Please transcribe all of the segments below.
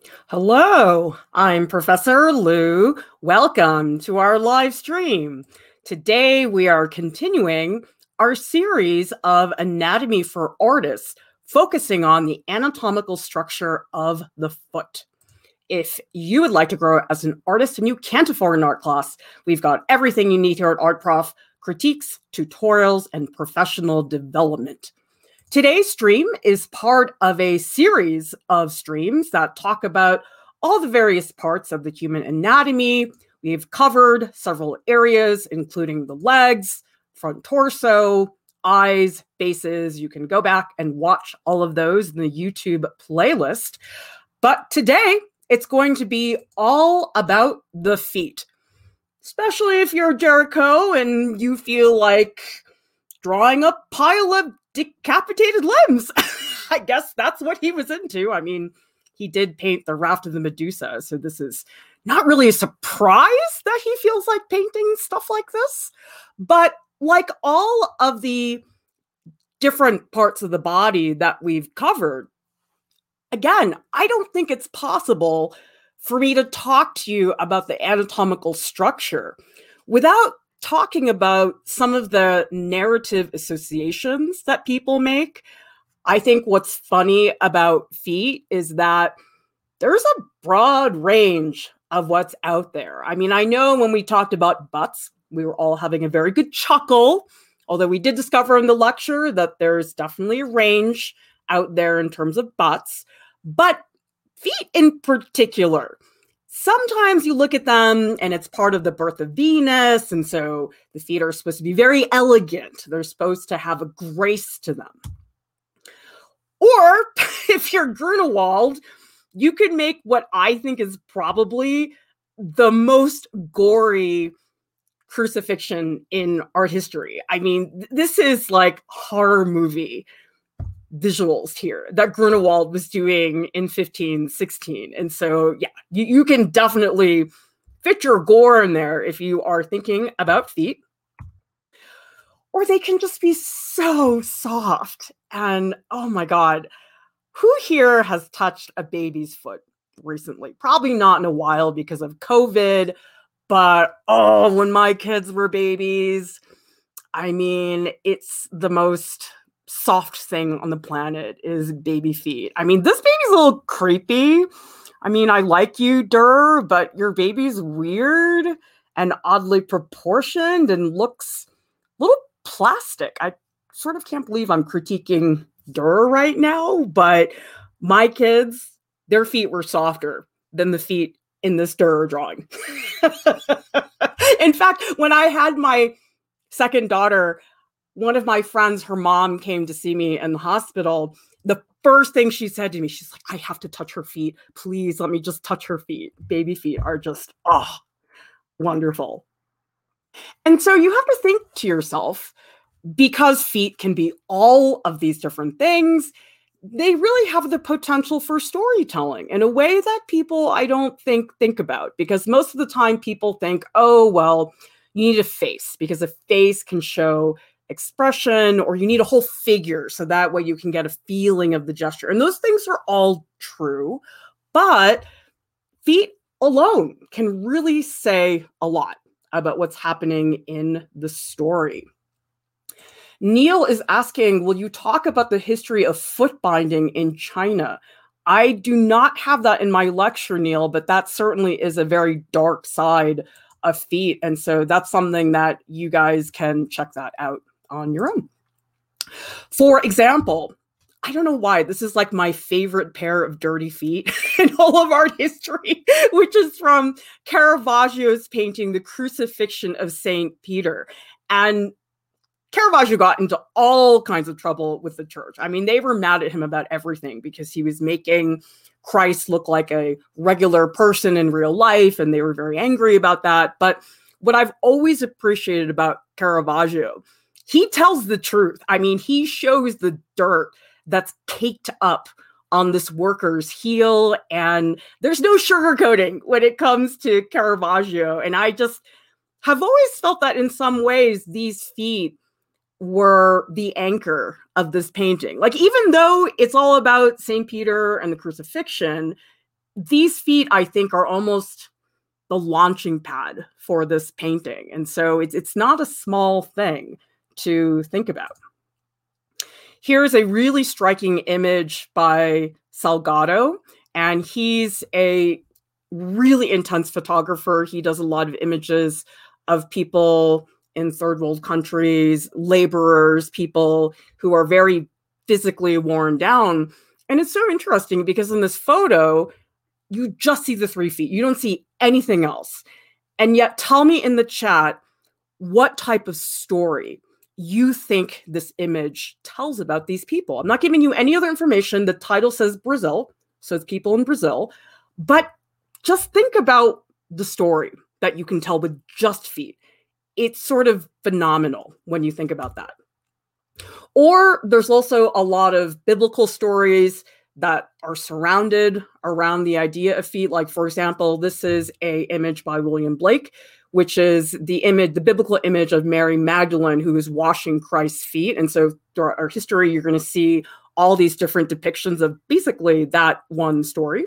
Hello, I'm Professor Lou. Welcome to our live stream. Today we are continuing our series of Anatomy for Artists, focusing on the anatomical structure of the foot. If you would like to grow as an artist and you can't afford an art class, we've got everything you need here at Art Prof: critiques, tutorials, and professional development. Today's stream is part of a series of streams that talk about all the various parts of the human anatomy. We've covered several areas, including the legs, front torso, eyes, faces. You can go back and watch all of those in the YouTube playlist. But today, it's going to be all about the feet, especially if you're Jericho and you feel like drawing a pile of decapitated limbs. I guess that's what he was into. I mean, he did paint the Raft of the Medusa, so this is not really a surprise that he feels like painting stuff like this. But like all of the different parts of the body that we've covered, again, I don't think it's possible for me to talk to you about the anatomical structure without talking about some of the narrative associations that people make. I think what's funny about feet is that there's a broad range of what's out there. I mean, I know when we talked about butts, we were all having a very good chuckle, although we did discover in the lecture that there's definitely a range out there in terms of butts. But feet in particular, sometimes you look at them and it's part of the birth of Venus. And so the feet are supposed to be very elegant. They're supposed to have a grace to them. Or if you're Grunewald, you could make what I think is probably the most gory crucifixion in art history. I mean, this is like horror movie visuals here that Grunewald was doing in 1516. And so, yeah, you can definitely fit your gore in there if you are thinking about feet. Or they can just be so soft. And oh my God, who here has touched a baby's foot recently? Probably not in a while because of COVID. But oh, when my kids were babies, I mean, it's the most soft thing on the planet is baby feet. I mean, this baby's a little creepy. I mean, I like you, Durr, but your baby's weird and oddly proportioned and looks a little plastic. I sort of can't believe I'm critiquing Durr right now, but my kids, their feet were softer than the feet in this Durr drawing. In fact, when I had my second daughter, one of my friends, her mom came to see me in the hospital. The first thing she said to me, she's like, I have to touch her feet. Please let me just touch her feet. Baby feet are just, oh, wonderful. And so you have to think to yourself, because feet can be all of these different things, they really have the potential for storytelling in a way that people, I don't think about. Because most of the time people think, oh, well, you need a face because a face can show expression, or you need a whole figure so that way you can get a feeling of the gesture. And those things are all true, but feet alone can really say a lot about what's happening in the story. Neil is asking, will you talk about the history of foot binding in China? I do not have that in my lecture, Neil, but that certainly is a very dark side of feet. And so that's something that you guys can check that out on your own. For example, I don't know why, this is like my favorite pair of dirty feet in all of art history, which is from Caravaggio's painting, The Crucifixion of St. Peter. And Caravaggio got into all kinds of trouble with the church. I mean, they were mad at him about everything because he was making Christ look like a regular person in real life, and they were very angry about that. But what I've always appreciated about Caravaggio, he tells the truth. I mean, he shows the dirt that's caked up on this worker's heel, and there's no sugarcoating when it comes to Caravaggio. And I just have always felt that in some ways, these feet were the anchor of this painting. Like, even though it's all about St. Peter and the crucifixion, these feet, I think, are almost the launching pad for this painting. And so it's not a small thing to think about. Here's a really striking image by Salgado, and he's a really intense photographer. He does a lot of images of people in third world countries, laborers, people who are very physically worn down. And it's so interesting because in this photo, you just see the 3 feet. You don't see anything else. And yet, tell me in the chat what type of story you think this image tells about these people. I'm not giving you any other information. The title says Brazil, so it's people in Brazil. But just think about the story that you can tell with just feet. It's sort of phenomenal when you think about that. Or there's also a lot of biblical stories that are surrounded around the idea of feet. Like, for example, this is an image by William Blake, which is the biblical image of Mary Magdalene, who is washing Christ's feet. And so throughout our history, you're going to see all these different depictions of basically that one story.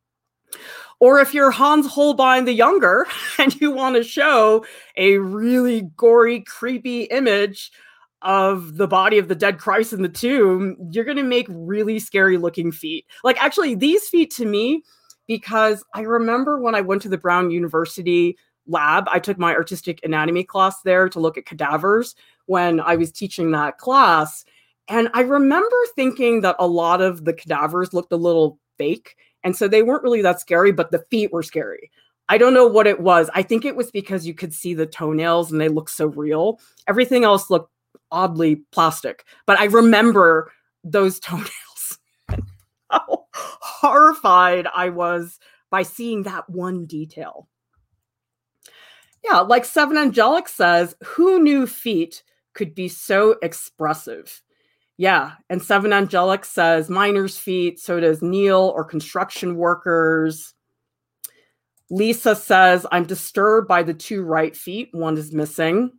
Or if you're Hans Holbein the Younger and you want to show a really gory, creepy image of the body of the dead Christ in the tomb, you're going to make really scary looking feet. Like, actually, these feet to me, because I remember when I went to the Brown University lab, I took my artistic anatomy class there to look at cadavers when I was teaching that class. And I remember thinking that a lot of the cadavers looked a little fake. And so they weren't really that scary, but the feet were scary. I don't know what it was. I think it was because you could see the toenails and they looked so real. Everything else looked oddly plastic. But I remember those toenails and how horrified I was by seeing that one detail. Yeah, like Seven Angelic says, who knew feet could be so expressive? Yeah, and Seven Angelic says miners' feet, so does Neil, or construction workers. Lisa says, I'm disturbed by the 2 right feet. One is missing.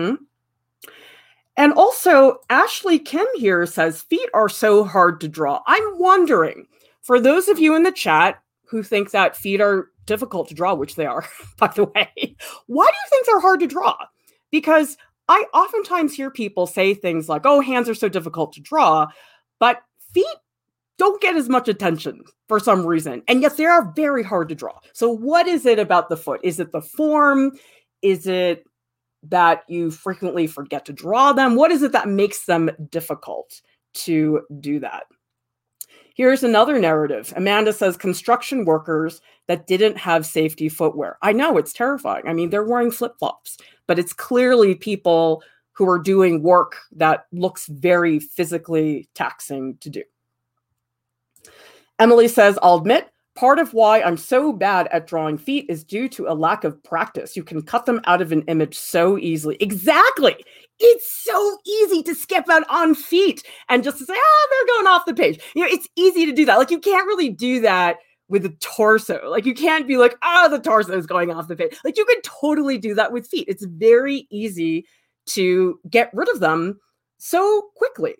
And also, Ashley Kim here says, feet are so hard to draw. I'm wondering, for those of you in the chat who think that feet are difficult to draw, which they are, by the way, why do you think they're hard to draw? Because I oftentimes hear people say things like, oh, hands are so difficult to draw, but feet don't get as much attention for some reason. And yet they are very hard to draw. So what is it about the foot? Is it the form? Is it that you frequently forget to draw them? What is it that makes them difficult to do that? Here's another narrative. Amanda says construction workers that didn't have safety footwear. I know, it's terrifying. I mean, they're wearing flip-flops, but it's clearly people who are doing work that looks very physically taxing to do. Emily says, I'll admit, part of why I'm so bad at drawing feet is due to a lack of practice. You can cut them out of an image so easily. Exactly. It's so easy to skip out on feet and just to say, they're going off the page. You know, it's easy to do that. Like, you can't really do that with the torso. Like, you can't be like, the torso is going off the page. Like, you can totally do that with feet. It's very easy to get rid of them so quickly.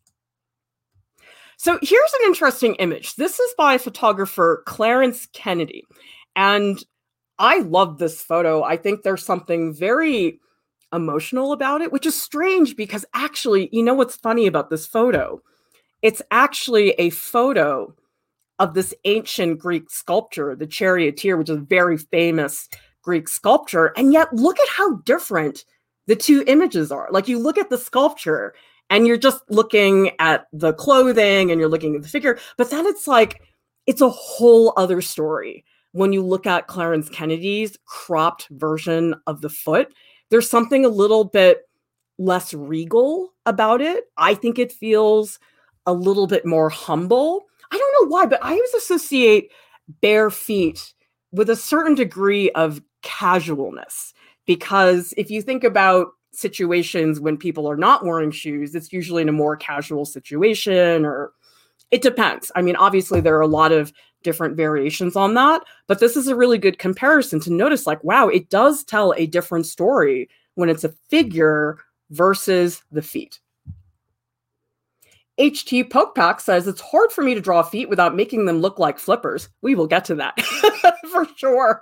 So here's an interesting image. This is by photographer Clarence Kennedy. And I love this photo. I think there's something very emotional about it, which is strange because actually, you know what's funny about this photo? It's actually a photo of this ancient Greek sculpture, the Charioteer, which is a very famous Greek sculpture. And yet look at how different the 2 images are. Like, you look at the sculpture and you're just looking at the clothing and you're looking at the figure, but then it's like, it's a whole other story. When you look at Clarence Kennedy's cropped version of the foot, there's something a little bit less regal about it. I think it feels a little bit more humble. I don't know why, but I always associate bare feet with a certain degree of casualness, because if you think about situations when people are not wearing shoes, it's usually in a more casual situation, or it depends. I mean, obviously there are a lot of different variations on that, but this is a really good comparison to notice, like, wow, it does tell a different story when it's a figure versus the feet. HT Pokepack says, it's hard for me to draw feet without making them look like flippers. We will get to that for sure.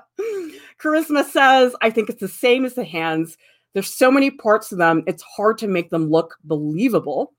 Charisma says, I think it's the same as the hands. There's so many parts to them, it's hard to make them look believable.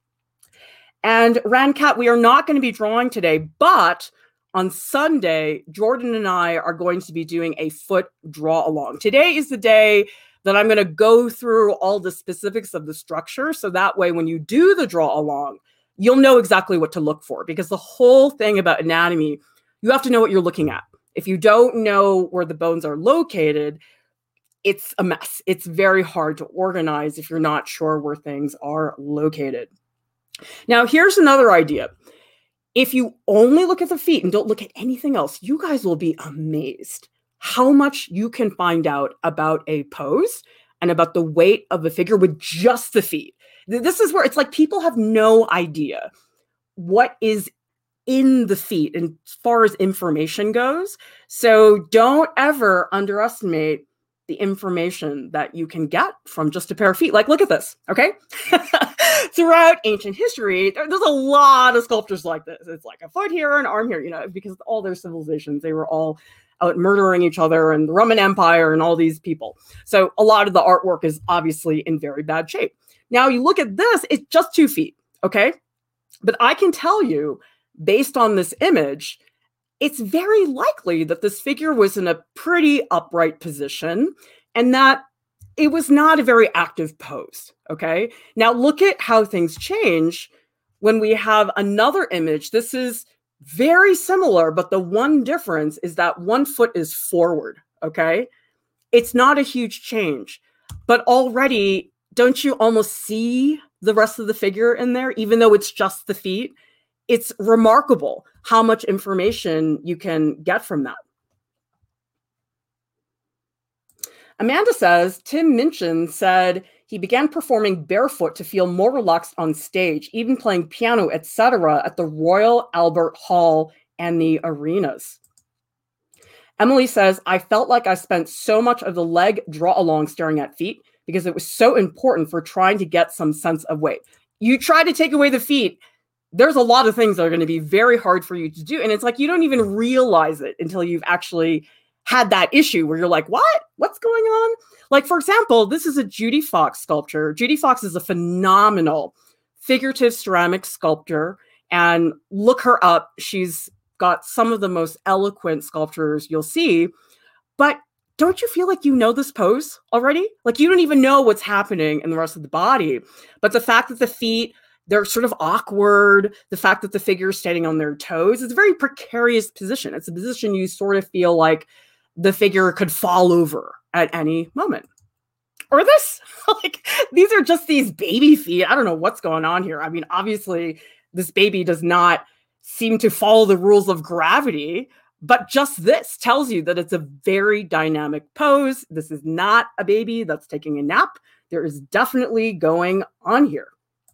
And Rancat, we are not going to be drawing today, but on Sunday, Jordan and I are going to be doing a foot draw along. Today is the day that I'm going to go through all the specifics of the structure. So that way, when you do the draw along, you'll know exactly what to look for, because the whole thing about anatomy, you have to know what you're looking at. If you don't know where the bones are located, it's a mess. It's very hard to organize if you're not sure where things are located. Now, here's another idea. If you only look at the feet and don't look at anything else, you guys will be amazed how much you can find out about a pose and about the weight of the figure with just the feet. This is where it's like people have no idea what is in the feet as far as information goes. So don't ever underestimate the information that you can get from just a pair of feet. Like, look at this, okay? Throughout ancient history, there's a lot of sculptures like this. It's like a foot here, an arm here, you know, because all their civilizations, they were all out murdering each other, and the Roman Empire and all these people. So a lot of the artwork is obviously in very bad shape. Now you look at this, it's just 2 feet, okay? But I can tell you, based on this image, it's very likely that this figure was in a pretty upright position and that it was not a very active pose, okay? Now look at how things change when we have another image. This is very similar, but the one difference is that one foot is forward, okay? It's not a huge change, but already, don't you almost see the rest of the figure in there, even though it's just the feet? It's remarkable how much information you can get from that. Amanda says, Tim Minchin said he began performing barefoot to feel more relaxed on stage, even playing piano, etc. at the Royal Albert Hall and the arenas. Emily says, I felt like I spent so much of the leg draw along staring at feet because it was so important for trying to get some sense of weight. You try to take away the feet, there's a lot of things that are going to be very hard for you to do. And it's like, you don't even realize it until you've actually had that issue where you're like, what's going on? Like, for example, this is a Judy Fox sculpture. Judy Fox is a phenomenal figurative ceramic sculptor, and look her up. She's got some of the most eloquent sculptures you'll see, but don't you feel like you know this pose already? Like, you don't even know what's happening in the rest of the body, but the fact that the feet, they're sort of awkward. The fact that the figure is standing on their toes, it's a very precarious position. It's a position you sort of feel like the figure could fall over at any moment. Or this, like, these are just these baby feet. I don't know what's going on here. I mean, obviously, this baby does not seem to follow the rules of gravity, but just this tells you that it's a very dynamic pose. This is not a baby that's taking a nap. There is definitely going on here.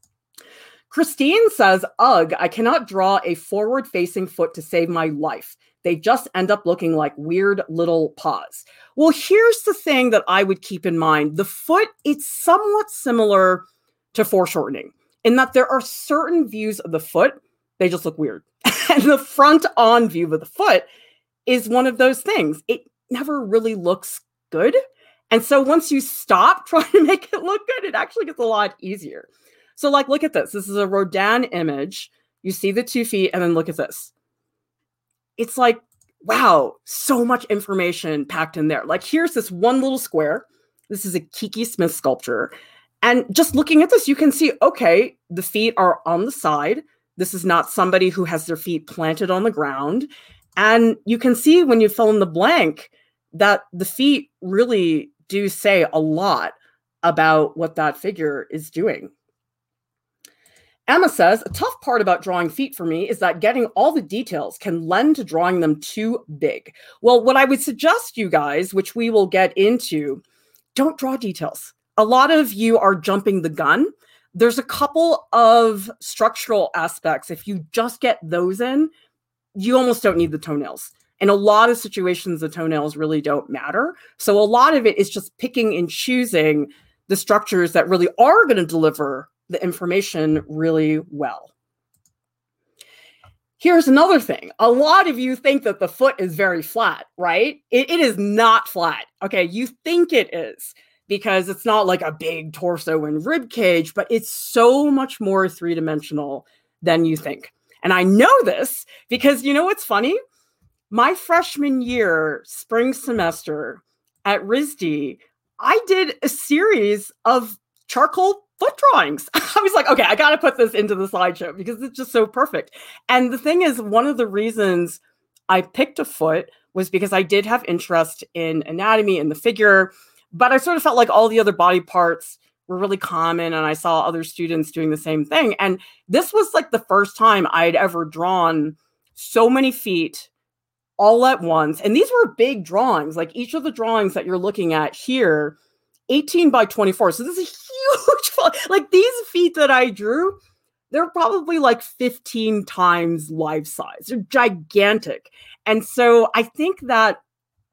Christine says, ugh, I cannot draw a forward-facing foot to save my life. They just end up looking like weird little paws. Well, here's the thing that I would keep in mind. The foot, it's somewhat similar to foreshortening in that there are certain views of the foot, they just look weird. And the front-on view of the foot is one of those things. It never really looks good. And so once you stop trying to make it look good, it actually gets a lot easier. So, like, look at this. This is a Rodin image. You see the 2 feet, and then look at this. It's like, wow, so much information packed in there. Like, here's this one little square. This is a Kiki Smith sculpture. And just looking at this, you can see, okay, the feet are on the side. This is not somebody who has their feet planted on the ground. And you can see when you fill in the blank that the feet really do say a lot about what that figure is doing. Emma says, a tough part about drawing feet for me is that getting all the details can lend to drawing them too big. Well, what I would suggest you guys, which we will get into, don't draw details. A lot of you are jumping the gun. There's a couple of structural aspects. If you just get those in, you almost don't need the toenails. In a lot of situations, the toenails really don't matter. So a lot of it is just picking and choosing the structures that really are going to deliver the information really well. Here's another thing. A lot of you think that the foot is very flat, right? It is not flat. Okay, you think it is because it's not like a big torso and rib cage, but it's so much more three-dimensional than you think. And I know this because you know what's funny? My freshman year, spring semester at RISD, I did a series of charcoal foot drawings. I was like, okay, I got to put this into the slideshow because it's just so perfect. And the thing is, one of the reasons I picked a foot was because I did have interest in anatomy and the figure, but I sort of felt like all the other body parts were really common and I saw other students doing the same thing. And this was like the first time I'd ever drawn so many feet all at once. And these were big drawings, like each of the drawings that you're looking at here, 18 by 24. So this is huge. Like these feet that I drew, they're probably like 15 times life size. They're gigantic. And so I think that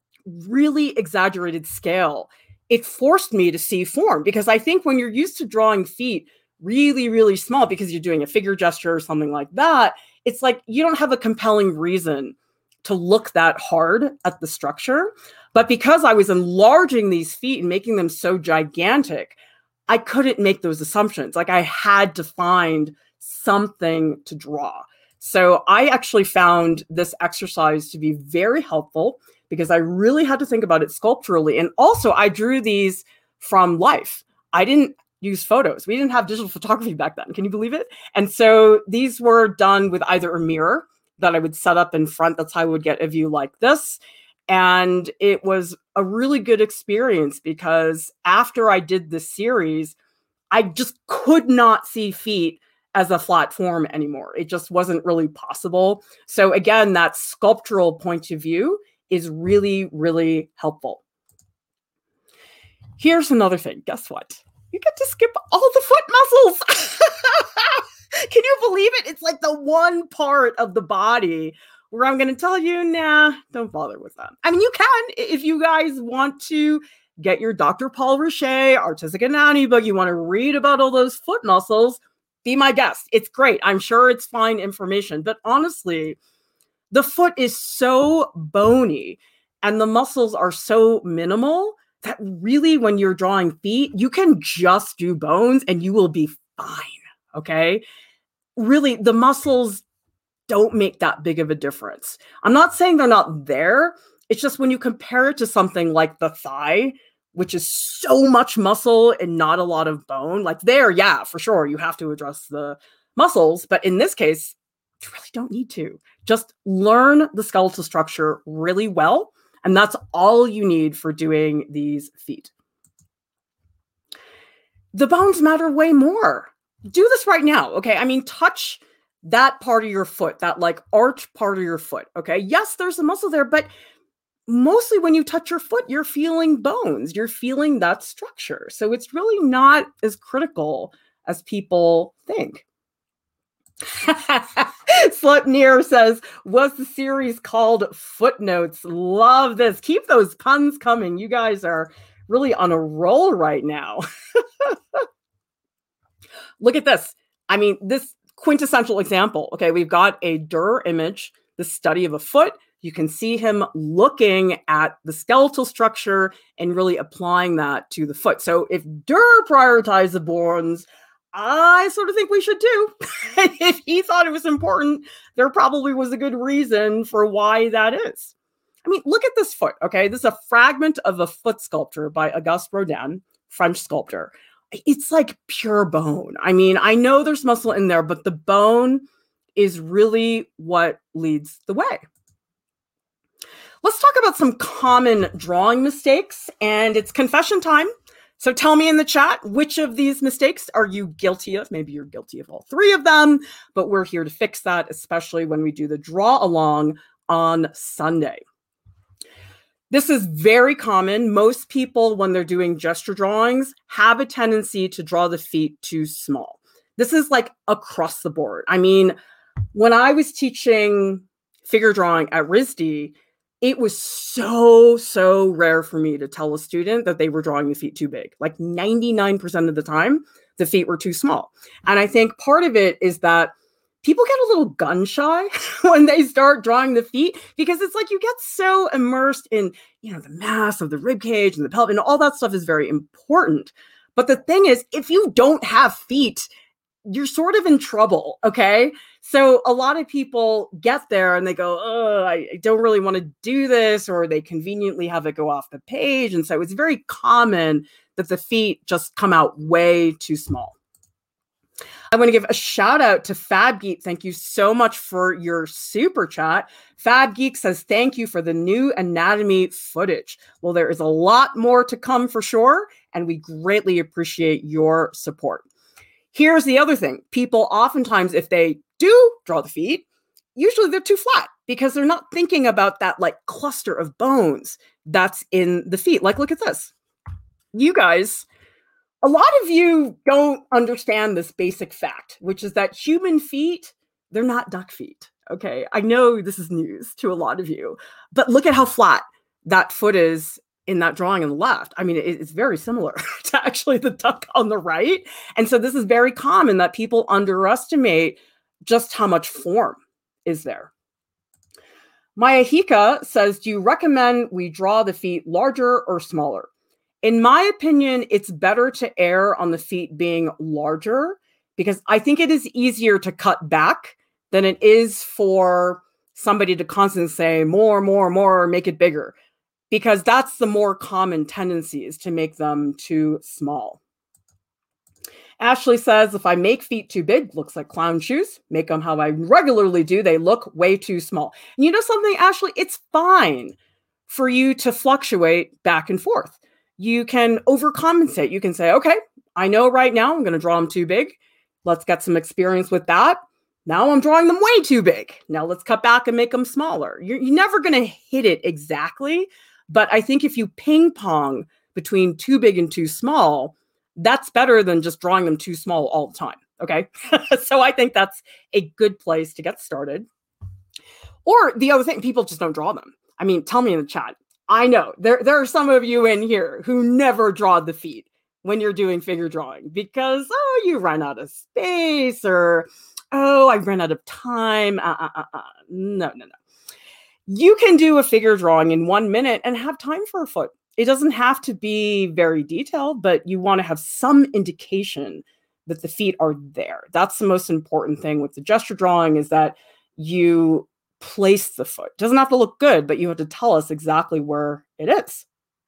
really exaggerated scale, it forced me to see form because I think when you're used to drawing feet really, really small because you're doing a figure gesture or something like that, it's like you don't have a compelling reason to look that hard at the structure. But because I was enlarging these feet and making them so gigantic, I couldn't make those assumptions. Like I had to find something to draw. So I actually found this exercise to be very helpful because I really had to think about it sculpturally. And also I drew these from life. I didn't use photos. We didn't have digital photography back then. Can you believe it? And so these were done with either a mirror that I would set up in front. That's how I would get a view like this. And it was a really good experience because after I did this series, I just could not see feet as a flat form anymore. It just wasn't really possible. So again, that sculptural point of view is really, really helpful. Here's another thing. Guess what? You get to skip all the foot muscles. Can you believe it? It's like the one part of the body where I'm going to tell you, nah, don't bother with that. I mean, you can if you guys want to get your Dr. Paul Richet Artistic Anatomy book. You want to read about all those foot muscles, be my guest. It's great. I'm sure it's fine information. But honestly, the foot is so bony and the muscles are so minimal that really when you're drawing feet, you can just do bones and you will be fine. Okay. Really, the muscles don't make that big of a difference. I'm not saying they're not there. It's just when you compare it to something like the thigh, which is so much muscle and not a lot of bone, like there, yeah, for sure, you have to address the muscles. But in this case, you really don't need to. Just learn the skeletal structure really well. And that's all you need for doing these feet. The bones matter way more. Do this right now, okay? I mean, touch that part of your foot, that like arch part of your foot, okay? Yes, there's a muscle there, but mostly when you touch your foot, you're feeling bones. You're feeling that structure. So it's really not as critical as people think. Slipnir says, was the series called Footnotes? Love this. Keep those puns coming. You guys are really on a roll right now. Look at this. I mean, this quintessential example. Okay, we've got a Durer image, the study of a foot. You can see him looking at the skeletal structure and really applying that to the foot. So if Durer prioritized the bones, I sort of think we should too. If he thought it was important, there probably was a good reason for why that is. I mean, look at this foot, okay? This is a fragment of a foot sculpture by Auguste Rodin, French sculptor. It's like pure bone. I mean, I know there's muscle in there, but the bone is really what leads the way. Let's talk about some common drawing mistakes, and it's confession time. So tell me in the chat, which of these mistakes are you guilty of? Maybe you're guilty of all three of them, but we're here to fix that, especially when we do the draw along on Sunday. This is very common. Most people, when they're doing gesture drawings, have a tendency to draw the feet too small. This is like across the board. I mean, when I was teaching figure drawing at RISD, It was so rare for me to tell a student that they were drawing the feet too big. Like 99% of the time, the feet were too small. And I think part of it is that people get a little gun shy when they start drawing the feet, because it's like you get so immersed in, the mass of the rib cage and the pelvis, and all that stuff is very important. But the thing is, if you don't have feet, you're sort of in trouble, okay? So a lot of people get there and they go, oh, I don't really want to do this, or they conveniently have it go off the page. And so it's very common that the feet just come out way too small. I want to give a shout out to Fab Geek. Thank you so much for your super chat. Fab Geek says, thank you for the new anatomy footage. Well, there is a lot more to come for sure, and we greatly appreciate your support. Here's the other thing. People oftentimes, if they do draw the feet, usually they're too flat because they're not thinking about that like cluster of bones that's in the feet. Like, look at this. You guys, a lot of you don't understand this basic fact, which is that human feet, they're not duck feet. Okay. I know this is news to a lot of you, but look at how flat that foot is in that drawing on the left. I mean, it's very similar to actually the duck on the right. And so this is very common that people underestimate just how much form is there. Maya Hika says, do you recommend we draw the feet larger or smaller? In my opinion, it's better to err on the feet being larger, because I think it is easier to cut back than it is for somebody to constantly say more, make it bigger. Because that's the more common tendency, is to make them too small. Ashley says, if I make feet too big, looks like clown shoes, make them how I regularly do, they look way too small. And you know something, Ashley? It's fine for you to fluctuate back and forth. You can overcompensate. You can say, okay, I know right now I'm going to draw them too big. Let's get some experience with that. Now I'm drawing them way too big. Now let's cut back and make them smaller. You're never going to hit it exactly. But I think if you ping pong between too big and too small, that's better than just drawing them too small all the time. Okay. So I think that's a good place to get started. Or the other thing, people just don't draw them. I mean, tell me in the chat. I know there are some of you in here who never draw the feet when you're doing figure drawing because, you run out of space, or, I ran out of time. No. You can do a figure drawing in 1 minute and have time for a foot. It doesn't have to be very detailed, but you want to have some indication that the feet are there. That's the most important thing with the gesture drawing, is that you place the foot. It doesn't have to look good, but you have to tell us exactly where it is.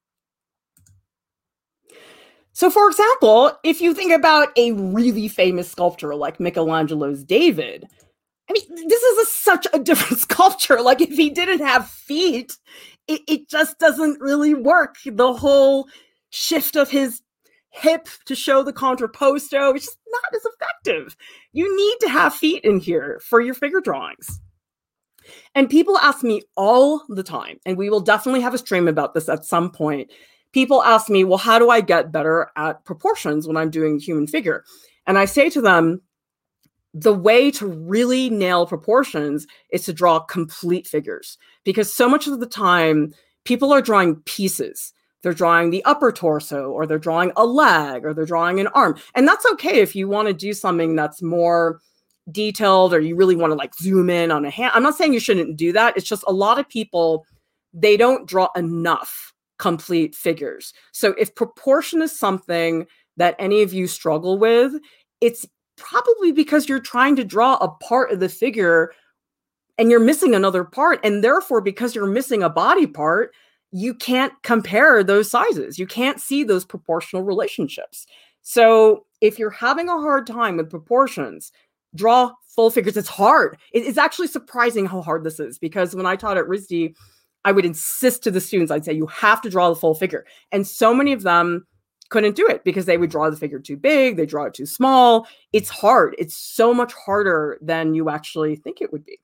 So, for example, if you think about a really famous sculptor like Michelangelo's David, I mean, this is such a different sculpture. Like, if he didn't have feet, it just doesn't really work. The whole shift of his hip to show the contrapposto, it's just not as effective. You need to have feet in here for your figure drawings. And people ask me all the time, and we will definitely have a stream about this at some point. People ask me, well, how do I get better at proportions when I'm doing human figure? And I say to them, the way to really nail proportions is to draw complete figures, because so much of the time people are drawing pieces. They're drawing the upper torso, or they're drawing a leg, or they're drawing an arm. And that's okay if you want to do something that's more detailed, or you really want to like zoom in on a hand. I'm not saying you shouldn't do that. It's just a lot of people, they don't draw enough complete figures. So if proportion is something that any of you struggle with, it's probably because you're trying to draw a part of the figure and you're missing another part. And therefore, because you're missing a body part, you can't compare those sizes. You can't see those proportional relationships. So if you're having a hard time with proportions, draw full figures. It's hard. It's actually surprising how hard this is, because when I taught at RISD, I would insist to the students, I'd say, you have to draw the full figure. And so many of them couldn't do it because they would draw the figure too big, they draw it too small. It's hard. It's so much harder than you actually think it would be.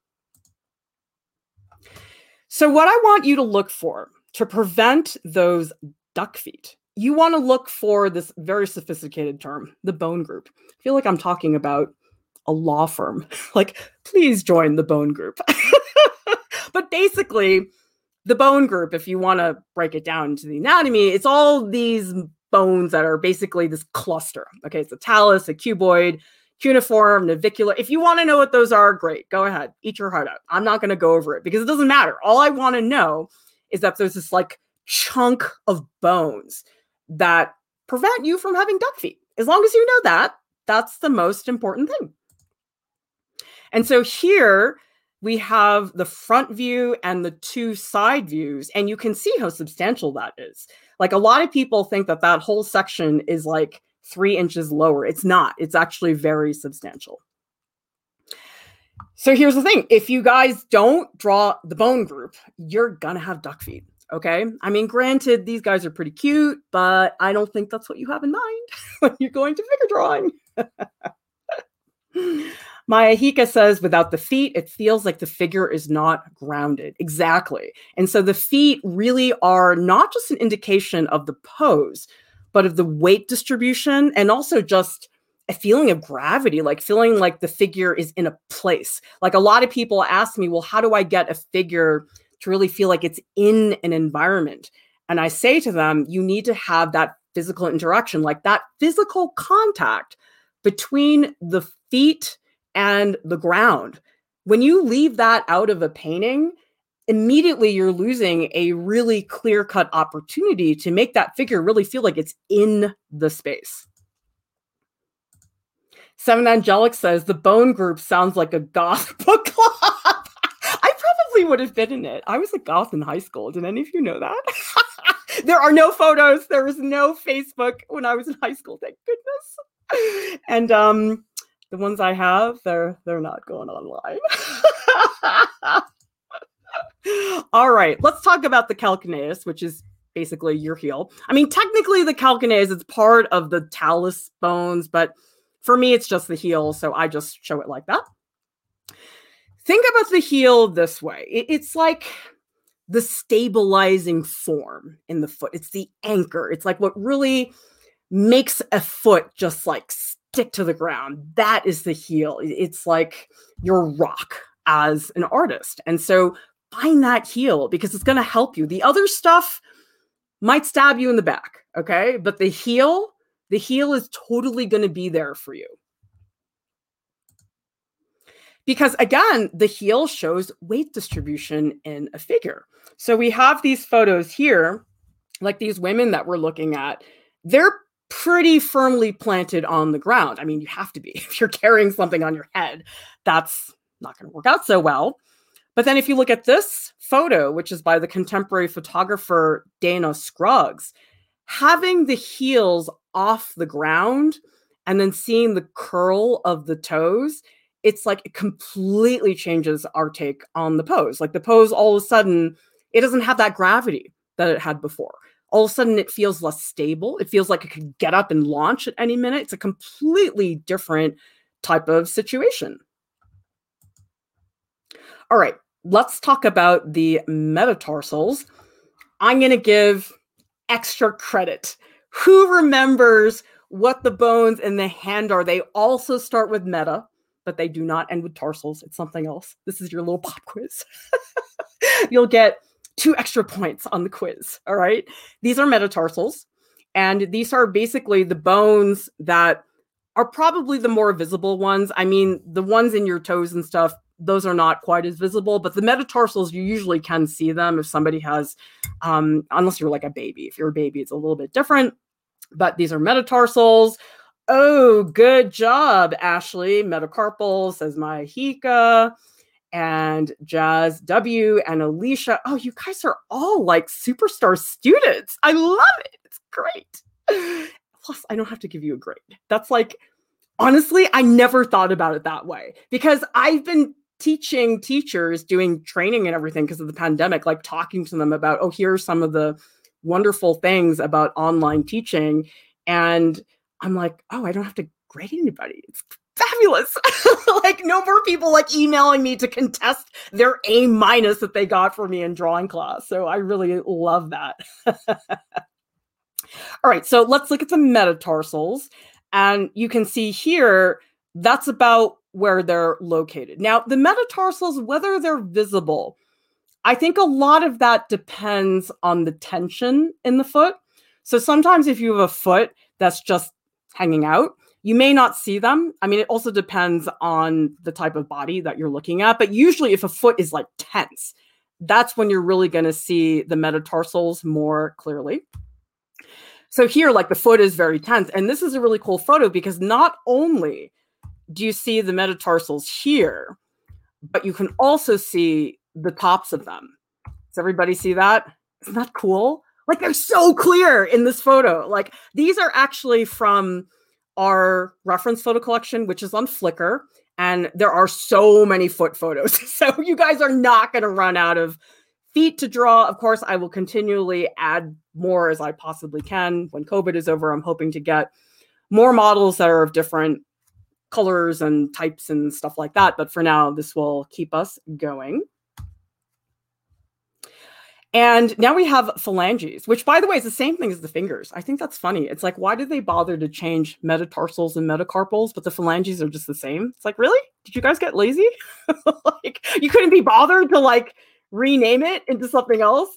So what I want you to look for to prevent those duck feet, you want to look for this very sophisticated term, the bone group. I feel like I'm talking about a law firm. Like, please join the bone group. But basically, the bone group, if you want to break it down into the anatomy, it's all these bones that are basically this cluster. Okay, it's a talus, a cuboid, cuneiform, navicular. If you want to know what those are, great. Go ahead. Eat your heart out. I'm not going to go over it because it doesn't matter. All I want to know is that there's this like chunk of bones that prevent you from having duck feet. As long as you know that, that's the most important thing. And so here we have the front view and the two side views, and you can see how substantial that is. Like a lot of people think that that whole section is like 3 inches lower. It's not. It's actually very substantial. So here's the thing. If you guys don't draw the bone group, you're going to have duck feet. Okay. I mean, granted, these guys are pretty cute, but I don't think that's what you have in mind when you're going to figure drawing. Maya Hika says, without the feet, it feels like the figure is not grounded. Exactly. And so the feet really are not just an indication of the pose, but of the weight distribution and also just a feeling of gravity, like feeling like the figure is in a place. Like a lot of people ask me, well, how do I get a figure to really feel like it's in an environment? And I say to them, you need to have that physical interaction, like that physical contact between the feet and the ground. When you leave that out of a painting, immediately you're losing a really clear-cut opportunity to make that figure really feel like it's in the space. Seven Angelic says, the bone group sounds like a goth book club. I probably would have been in it. I was a goth in high school. Did any of you know that? There are no photos. There was no Facebook when I was in high school, thank goodness. And the ones I have, they're not going online. All right, let's talk about the calcaneus, which is basically your heel. I mean, technically the calcaneus is part of the talus bones, but for me, it's just the heel, so I just show it like that. Think about the heel this way. It's like the stabilizing form in the foot. It's the anchor. It's like what really makes a foot just like stick to the ground. That is the heel. It's like your rock as an artist. And so find that heel because it's going to help you. The other stuff might stab you in the back, okay? But the heel is totally going to be there for you. Because again, the heel shows weight distribution in a figure. So we have these photos here, like these women that we're looking at, they're pretty firmly planted on the ground. I mean, you have to be. If you're carrying something on your head, that's not going to work out so well. But then if you look at this photo, which is by the contemporary photographer Dana Scruggs, having the heels off the ground and then seeing the curl of the toes, it's like it completely changes our take on the pose. Like the pose, all of a sudden, it doesn't have that gravity that it had before. All of a sudden, it feels less stable. It feels like it could get up and launch at any minute. It's a completely different type of situation. All right, let's talk about the metatarsals. I'm going to give extra credit. Who remembers what the bones in the hand are? They also start with meta, but they do not end with tarsals. It's something else. This is your little pop quiz. You'll get 2 extra points on the quiz. All right. These are metatarsals. And these are basically the bones that are probably the more visible ones. I mean, the ones in your toes and stuff, those are not quite as visible, but the metatarsals, you usually can see them if somebody has, unless you're like a baby. If you're a baby, it's a little bit different, but these are metatarsals. Oh, good job, Ashley. Metacarpal, says Maya Hika, and Jazz W and Alicia. Oh, you guys are all like superstar students. I love it. It's great. Plus, I don't have to give you a grade. That's like, honestly, I never thought about it that way because I've been teaching teachers, doing training and everything because of the pandemic, like talking to them about, oh, here are some of the wonderful things about online teaching. And I'm like, oh, I don't have to grade anybody. It's fabulous. Like no more people like emailing me to contest their A- that they got for me in drawing class. So I really love that. All right, so let's look at the metatarsals. And you can see here, that's about where they're located. Now, the metatarsals, whether they're visible, I think a lot of that depends on the tension in the foot. So sometimes if you have a foot that's just hanging out, you may not see them. I mean, it also depends on the type of body that you're looking at. But usually if a foot is like tense, that's when you're really going to see the metatarsals more clearly. So here, like the foot is very tense. And this is a really cool photo because not only do you see the metatarsals here, but you can also see the tops of them. Does everybody see that? Isn't that cool? Like they're so clear in this photo. Like these are actually from our reference photo collection, which is on Flickr. And there are so many foot photos. So you guys are not going to run out of feet to draw. Of course, I will continually add more as I possibly can. When COVID is over, I'm hoping to get more models that are of different colors and types and stuff like that. But for now, this will keep us going. And now we have phalanges, which, by the way, is the same thing as the fingers. I think that's funny. It's like, why did they bother to change metatarsals and metacarpals, but the phalanges are just the same? It's like, really? Did you guys get lazy? Like, you couldn't be bothered to like rename it into something else?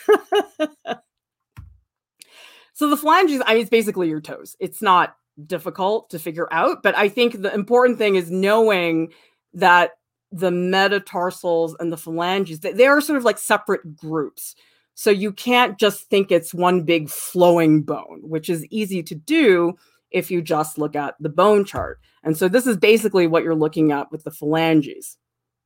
So the phalanges, I mean, it's basically your toes. It's not difficult to figure out, but I think the important thing is knowing that the metatarsals and the phalanges, they are sort of like separate groups. So you can't just think it's one big flowing bone, which is easy to do if you just look at the bone chart. And so this is basically what you're looking at with the phalanges.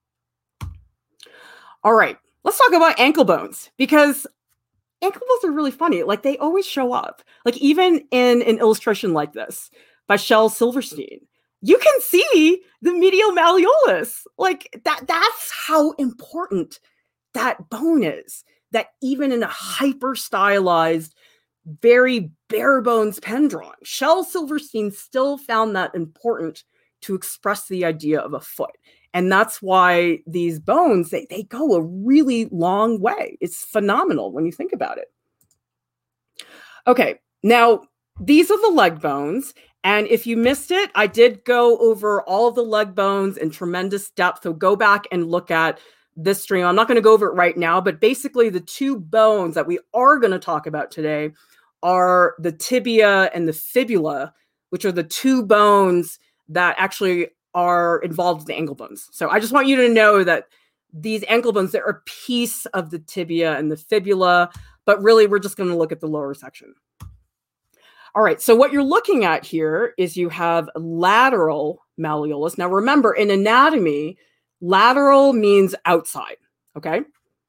All right, let's talk about ankle bones, because ankle bones are really funny. Like they always show up, like even in an illustration like this by Shel Silverstein. You can see the medial malleolus. Like that's how important that bone is. That even in a hyper stylized, very bare bones pen drawing, Shel Silverstein still found that important to express the idea of a foot. And that's why these bones, they go a really long way. It's phenomenal when you think about it. Okay, now these are the leg bones. And if you missed it, I did go over all of the leg bones in tremendous depth. So go back and look at this stream. I'm not going to go over it right now, but basically the two bones that we are going to talk about today are the tibia and the fibula, which are the two bones that actually are involved in the ankle bones. So I just want you to know that these ankle bones, they're a piece of the tibia and the fibula, but really we're just going to look at the lower section. All right, so what you're looking at here is you have lateral malleolus. Now remember, in anatomy, lateral means outside, okay?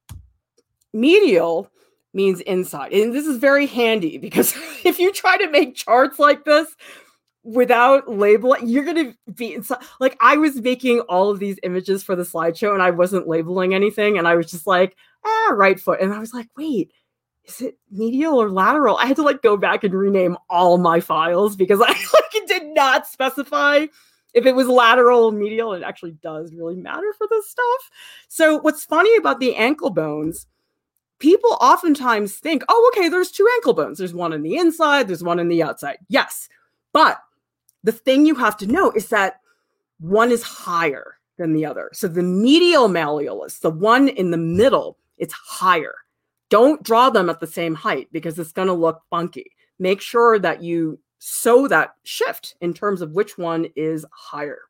Medial means inside. And this is very handy because if you try to make charts like this without labeling, you're going to be inside. Like I was making all of these images for the slideshow and I wasn't labeling anything. And I was just like, right foot. And I was like, wait, is it medial or lateral? I had to like go back and rename all my files because I like it did not specify if it was lateral or medial. It actually does really matter for this stuff. So what's funny about the ankle bones, people oftentimes think, oh, okay, there's two ankle bones. There's one on the inside, there's one on the outside. Yes, but the thing you have to know is that one is higher than the other. So the medial malleolus, the one in the middle, it's higher. Don't draw them at the same height because it's going to look funky. Make sure that you sew that shift in terms of which one is higher.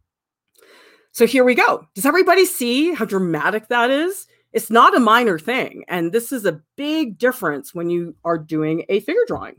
So here we go. Does everybody see how dramatic that is? It's not a minor thing. And this is a big difference when you are doing a figure drawing.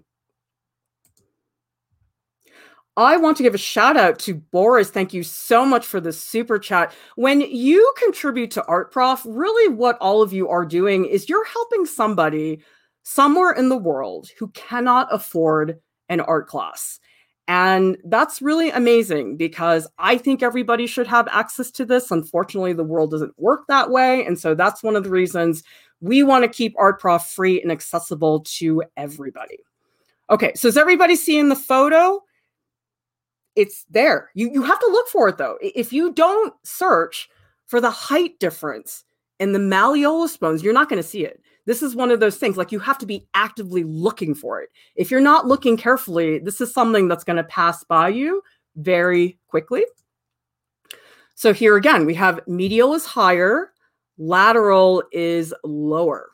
I want to give a shout out to Boris. Thank you so much for the super chat. When you contribute to Art Prof, really what all of you are doing is you're helping somebody somewhere in the world who cannot afford an art class. And that's really amazing because I think everybody should have access to this. Unfortunately, the world doesn't work that way. And so that's one of the reasons we want to keep Art Prof free and accessible to everybody. Okay, so is everybody seeing the photo? It's there. You have to look for it, though. If you don't search for the height difference in the malleolus bones, you're not going to see it. This is one of those things, like you have to be actively looking for it. If you're not looking carefully, this is something that's going to pass by you very quickly. So here again, we have medial is higher, Lateral is lower.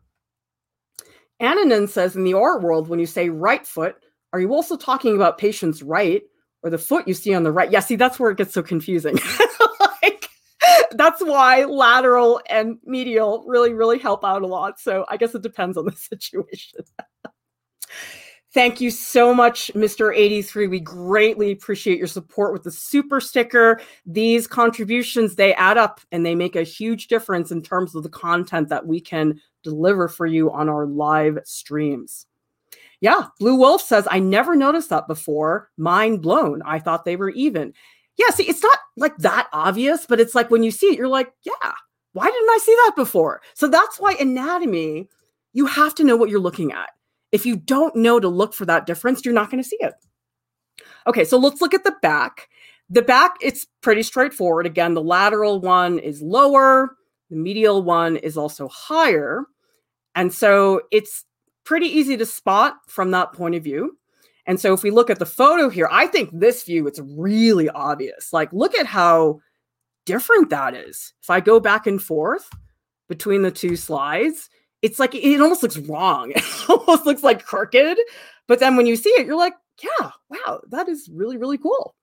Ananin says, in the art world, when you say right foot, are you also talking about patient's right or the foot you see on the right? Yeah, see, that's where it gets so confusing. Like, that's why lateral and medial really, really help out a lot. So I guess it depends on the situation. Thank you so much, Mr. 83. We greatly appreciate your support with the super sticker. These contributions, they add up and they make a huge difference in terms of the content that we can deliver for you on our live streams. Yeah, Blue Wolf says, I never noticed that before. Mind blown. I thought they were even. Yeah, see, it's not like that obvious, but it's like when you see it, you're like, yeah, why didn't I see that before? So that's why anatomy, you have to know what you're looking at. If you don't know to look for that difference, you're not going to see it. Okay, so let's look at the back. The back, it's pretty straightforward. Again, the lateral one is lower. The medial one is also higher. And so it's pretty easy to spot from that point of view. And so if we look at the photo here, I think this view, it's really obvious. Like, look at how different that is. If I go back and forth between the two slides, it's like, it almost looks wrong. It almost looks like crooked. But then when you see it, you're like, yeah, wow, that is really, really cool.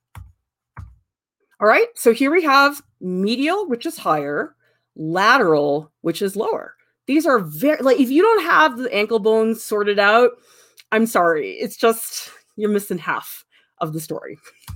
All right, so here we have medial, which is higher, lateral, which is lower. These are very, like, if you don't have the ankle bones sorted out, I'm sorry. It's just, you're missing half of the story.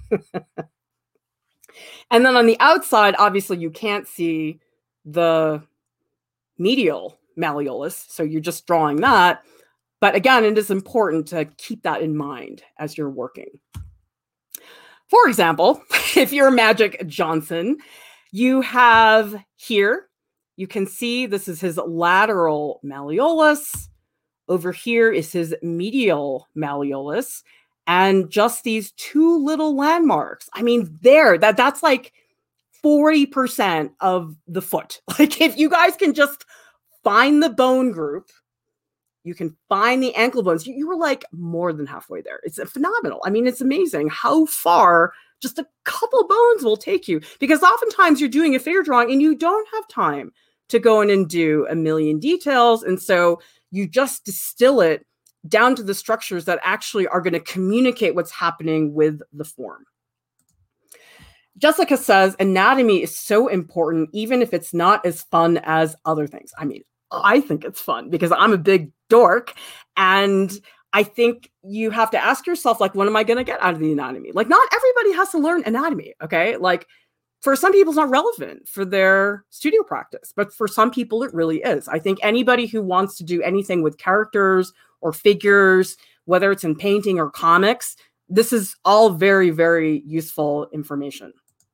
And then on the outside, obviously you can't see the medial malleolus, so you're just drawing that. But again, it is important to keep that in mind as you're working. For example, if you're Magic Johnson, you have here, you can see this is his lateral malleolus. Over here is his medial malleolus. And just these two little landmarks. I mean, that's like 40% of the foot. Like, if you guys can just find the bone group, you can find the ankle bones. You were like more than halfway there. It's phenomenal. I mean, it's amazing how far just a couple bones will take you, because oftentimes you're doing a figure drawing and you don't have time to go in and do a million details. And so you just distill it down to the structures that actually are going to communicate what's happening with the form. Jessica says, anatomy is so important, even if it's not as fun as other things. I mean, I think it's fun because I'm a big dork. And I think you have to ask yourself, like, what am I going to get out of the anatomy? Like, not everybody has to learn anatomy, okay? Like, for some people, it's not relevant for their studio practice, but for some people, it really is. I think anybody who wants to do anything with characters or figures, whether it's in painting or comics, this is all very, very useful information.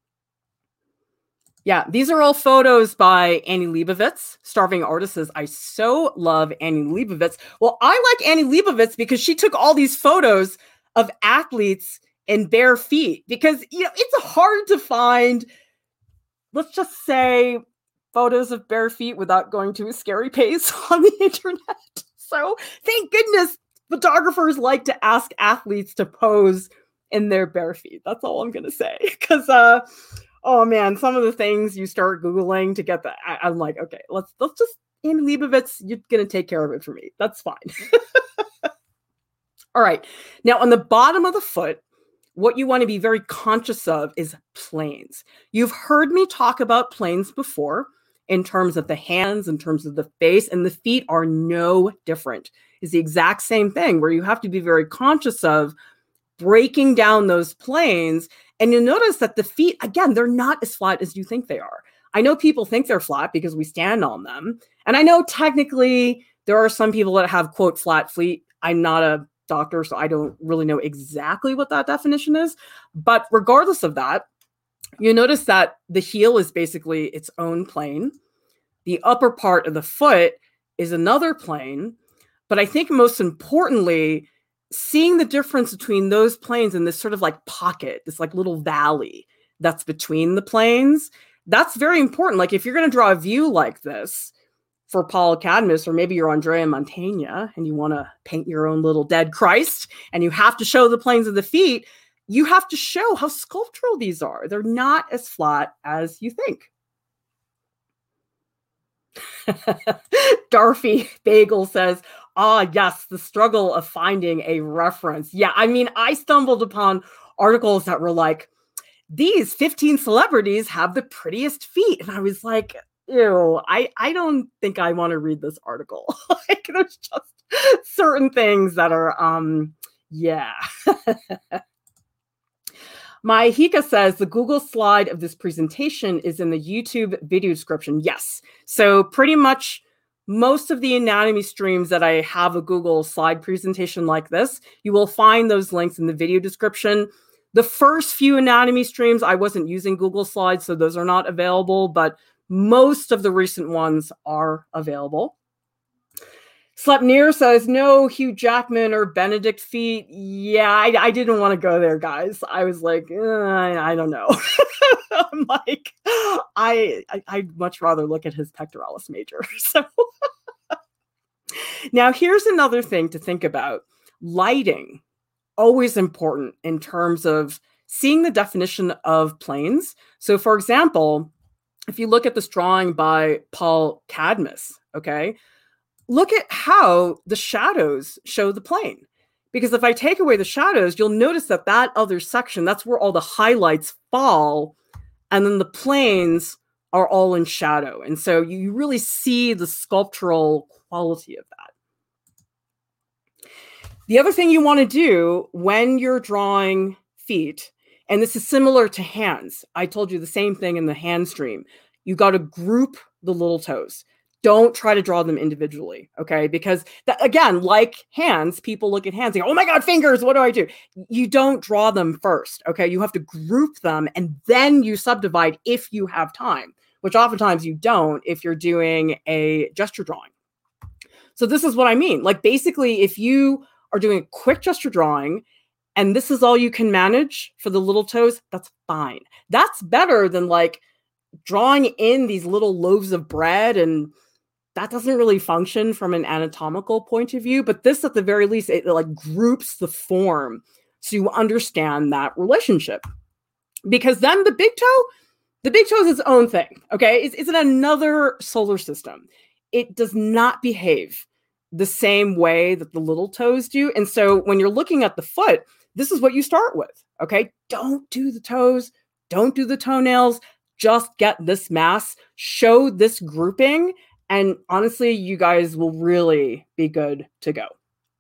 Yeah, these are all photos by Annie Leibovitz. Starving Artist says, I so love Annie Leibovitz. Well, I like Annie Leibovitz because she took all these photos of athletes in bare feet, because, you know, it's hard to find, let's just say, photos of bare feet without going to a scary pace on the internet. So thank goodness photographers like to ask athletes to pose in their bare feet. That's all I'm going to say. Because, oh man, some of the things you start Googling to get that, I'm like, okay, let's just, Annie Leibovitz, you're going to take care of it for me. That's fine. All right. Now on the bottom of the foot, what you want to be very conscious of is planes. You've heard me talk about planes before in terms of the hands, in terms of the face, and the feet are no different. It's the exact same thing where you have to be very conscious of breaking down those planes. And you'll notice that the feet, again, they're not as flat as you think they are. I know people think they're flat because we stand on them. And I know technically there are some people that have, quote, flat feet. I'm not a doctor, so I don't really know exactly what that definition is. But regardless of that, you notice that the heel is basically its own plane. The upper part of the foot is another plane. But I think most importantly, seeing the difference between those planes and this sort of like pocket, this like little valley that's between the planes, that's very important. Like, if you're going to draw a view like this for Paul Cadmus, or maybe you're Andrea Mantegna and you want to paint your own little dead Christ and you have to show the planes of the feet, you have to show how sculptural these are. They're not as flat as you think. Darfy Bagel says, ah, yes, the struggle of finding a reference. Yeah, I mean, I stumbled upon articles that were like, these 15 celebrities have the prettiest feet. And I was like, ew, I don't think I want to read this article. Like, there's just certain things that are, yeah. My Hika says the Google slide of this presentation is in the YouTube video description. Yes. So pretty much most of the anatomy streams that I have a Google slide presentation like this, you will find those links in the video description. The first few anatomy streams, I wasn't using Google Slides, so those are not available, but most of the recent ones are available. Slepnir says, no Hugh Jackman or Benedict feet. Yeah, I didn't want to go there, guys. I was like, I don't know. I'm like, I'd much rather look at his pectoralis major. So now here's another thing to think about. Lighting, always important in terms of seeing the definition of planes. So for example, if you look at this drawing by Paul Cadmus, okay, look at how the shadows show the plane. Because if I take away the shadows, you'll notice that that other section, that's where all the highlights fall, and then the planes are all in shadow. And so you really see the sculptural quality of that. The other thing you want to do when you're drawing feet, and this is similar to hands, I told you the same thing in the hand stream, you got to group the little toes. Don't try to draw them individually, okay? Because, that, again, like hands, people look at hands and go, oh my God, fingers, what do I do? You don't draw them first, okay? You have to group them, and then you subdivide if you have time, which oftentimes you don't if you're doing a gesture drawing. So this is what I mean. Like, basically, if you are doing a quick gesture drawing and this is all you can manage for the little toes, that's fine. That's better than like drawing in these little loaves of bread, and that doesn't really function from an anatomical point of view. But this, at the very least, it like groups the form so you understand that relationship. Because then the big toe is its own thing, okay? It's in another solar system. It does not behave the same way that the little toes do. And so when you're looking at the foot, this is what you start with, okay? Don't do the toes, don't do the toenails, just get this mass, show this grouping, and honestly, you guys will really be good to go.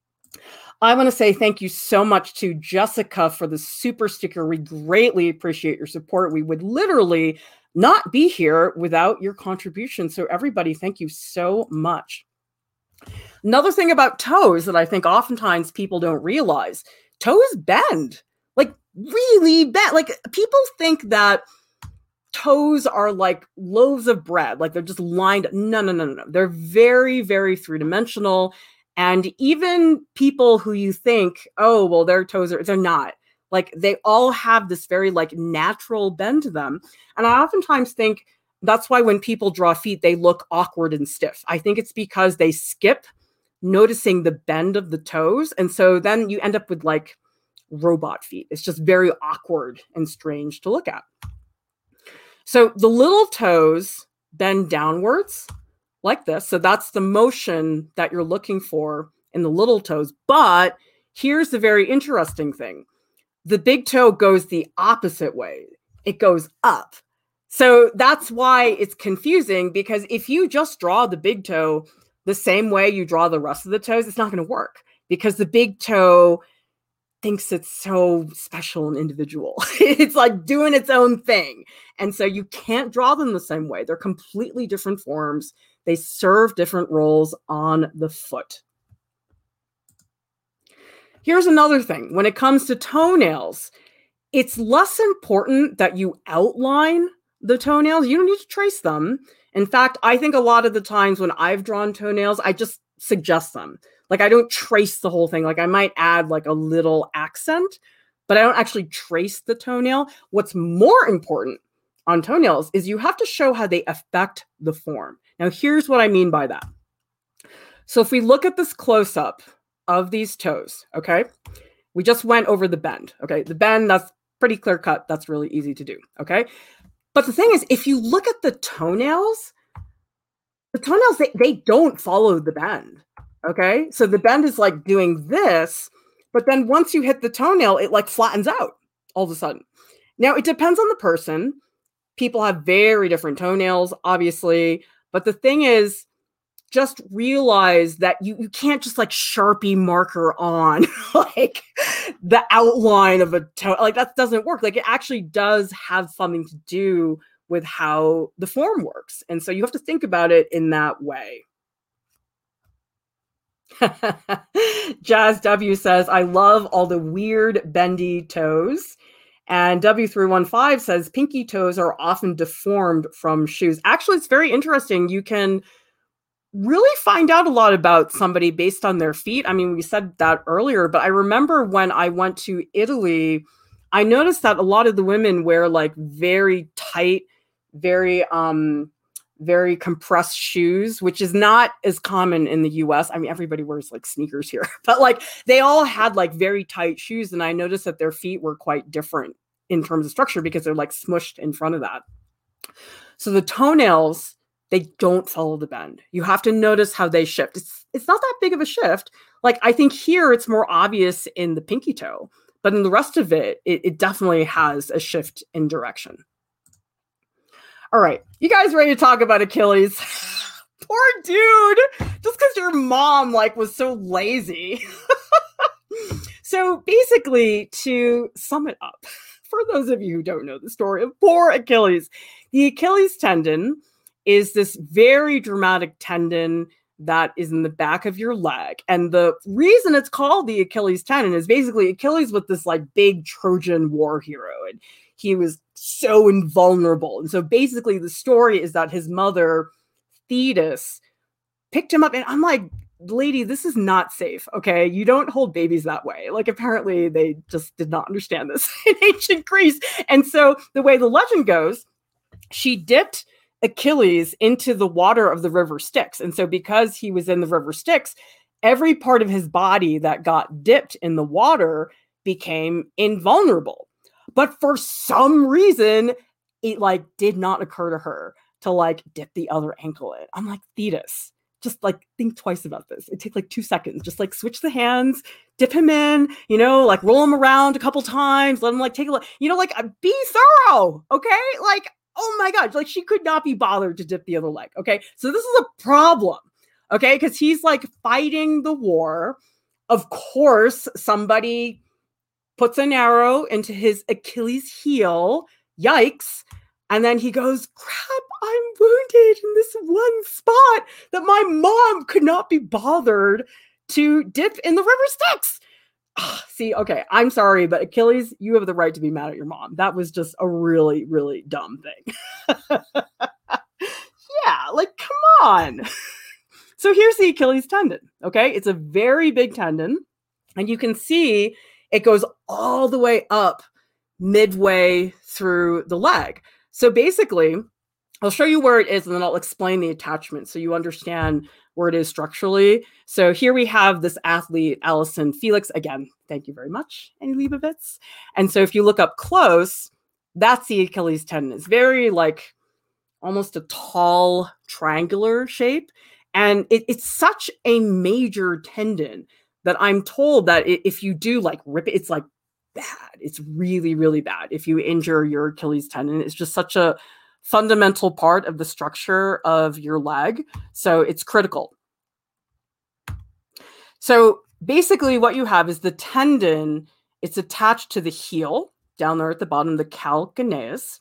I want to say thank you so much to Jessica for the super sticker. We greatly appreciate your support. We would literally not be here without your contribution. So everybody, thank you so much. Another thing about toes that I think oftentimes people don't realize, toes bend, like really bend. Like people think that toes are like loaves of bread, like they're just lined. No. They're very, very three-dimensional. And even people who you think, oh, well, their toes are, they're not. Like they all have this very like natural bend to them. And I oftentimes think that's why when people draw feet, they look awkward and stiff. I think it's because they skip noticing the bend of the toes. And so then you end up with like robot feet. It's just very awkward and strange to look at. So the little toes bend downwards like this. So that's the motion that you're looking for in the little toes. But here's the very interesting thing. The big toe goes the opposite way. It goes up. So that's why it's confusing, because if you just draw the big toe the same way you draw the rest of the toes, it's not going to work, because the big toe thinks it's so special and individual. It's like doing its own thing. And so you can't draw them the same way. They're completely different forms. They serve different roles on the foot. Here's another thing. When it comes to toenails, it's less important that you outline the toenails. You don't need to trace them. In fact, I think a lot of the times when I've drawn toenails, I just suggest them. Like I don't trace the whole thing. Like I might add like a little accent, but I don't actually trace the toenail. What's more important on toenails is you have to show how they affect the form. Now, here's what I mean by that. So if we look at this close-up of these toes, okay, we just went over the bend, okay? The bend, that's pretty clear cut. That's really easy to do, okay? But the thing is, if you look at the toenails, The toenails, they don't follow the bend. Okay. So the bend is like doing this, but then once you hit the toenail, it like flattens out all of a sudden. Now it depends on the person. People have very different toenails, obviously. But the thing is, just realize that you can't just like Sharpie marker on like the outline of a toe. Like that doesn't work. Like it actually does have something to do with how the form works. And so you have to think about it in that way. Jazz W says, I love all the weird bendy toes. And W315 says, pinky toes are often deformed from shoes. Actually, it's very interesting. You can really find out a lot about somebody based on their feet. I mean, we said that earlier, but I remember when I went to Italy, I noticed that a lot of the women wear like very tight, very very compressed shoes, which is not as common in the US. I mean, everybody wears like sneakers here, but like they all had like very tight shoes. And I noticed that their feet were quite different in terms of structure because they're like smushed in front of that. So the toenails, they don't follow the bend. You have to notice how they shift. It's not that big of a shift. Like I think here it's more obvious in the pinky toe, but in the rest of it, it definitely has a shift in direction. All right, you guys ready to talk about Achilles? Poor dude, just because your mom like was so lazy. So basically, to sum it up, for those of you who don't know the story of poor Achilles, the Achilles tendon is this very dramatic tendon that is in the back of your leg. And the reason it's called the Achilles tendon is basically Achilles was this like big Trojan war hero. And he was so invulnerable. And so basically the story is that his mother, Thetis, picked him up. And I'm like, lady, this is not safe. Okay. You don't hold babies that way. Like apparently they just did not understand this in ancient Greece. And so the way the legend goes, she dipped Achilles into the water of the river Styx. And so because he was in the river Styx, every part of his body that got dipped in the water became invulnerable. But for some reason, it like did not occur to her to like dip the other ankle in. I'm like, Thetis, just like think twice about this. It takes like 2 seconds. Just like switch the hands, dip him in, you know, like roll him around a couple times, let him like take a look, you know, like be thorough. Okay. Like, oh my God, like she could not be bothered to dip the other leg. Okay. So this is a problem. Okay. Because he's like fighting the war. Of course, somebody puts an arrow into his Achilles heel. Yikes. And then he goes, crap, I'm wounded in this one spot that my mom could not be bothered to dip in the river Styx. See, okay, I'm sorry, but Achilles, you have the right to be mad at your mom. That was just a really, really dumb thing. Yeah, like, come on. So here's the Achilles tendon, okay? It's a very big tendon, and you can see it goes all the way up midway through the leg. So basically, I'll show you where it is, and then I'll explain the attachment so you understand where it is structurally. So here we have this athlete, Allison Felix. Again, thank you very much, Annie Leibovitz. And so if you look up close, that's the Achilles tendon. It's very like almost a tall triangular shape. And it's such a major tendon that I'm told that if you do like rip it, it's like bad. It's really, really bad. If you injure your Achilles tendon, it's just such a fundamental part of the structure of your leg. So it's critical. So basically what you have is the tendon, it's attached to the heel down there at the bottom, the calcaneus.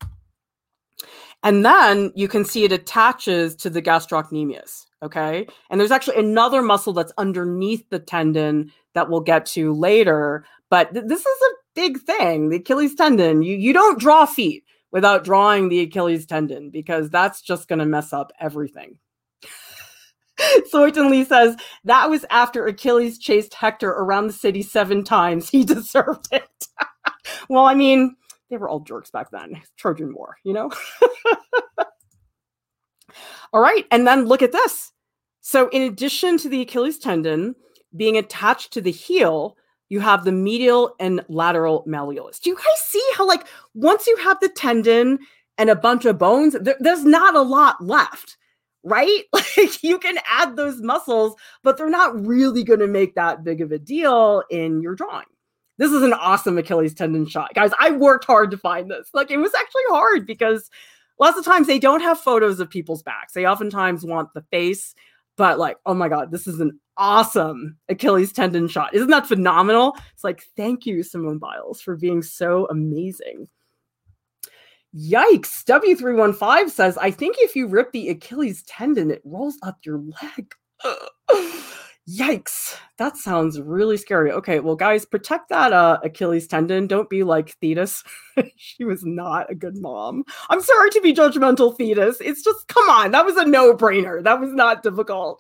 And then you can see it attaches to the gastrocnemius, okay? And there's actually another muscle that's underneath the tendon that we'll get to later. But this is a big thing, the Achilles tendon. You don't draw feet without drawing the Achilles tendon because that's just going to mess up everything. Soyton Lee says, that was after Achilles chased Hector around the city 7 times. He deserved it. Well, I mean, they were all jerks back then. Trojan War, you know? All right. And then look at this. So in addition to the Achilles tendon being attached to the heel, you have the medial and lateral malleolus. Do you guys see how, like, once you have the tendon and a bunch of bones, there's not a lot left. right? Like you can add those muscles, but they're not really going to make that big of a deal in your drawing. This is an awesome Achilles tendon shot. Guys, I worked hard to find this. Like it was actually hard because lots of times they don't have photos of people's backs. They oftentimes want the face, but like, oh my God, this is an awesome Achilles tendon shot. Isn't that phenomenal? It's like, thank you, Simone Biles, for being so amazing. Yikes. W315 says, I think if you rip the Achilles tendon, it rolls up your leg. Yikes. That sounds really scary. Okay, well, guys, protect that Achilles tendon. Don't be like Thetis. She was not a good mom. I'm sorry to be judgmental, Thetis. It's just, come on. That was a no-brainer. That was not difficult.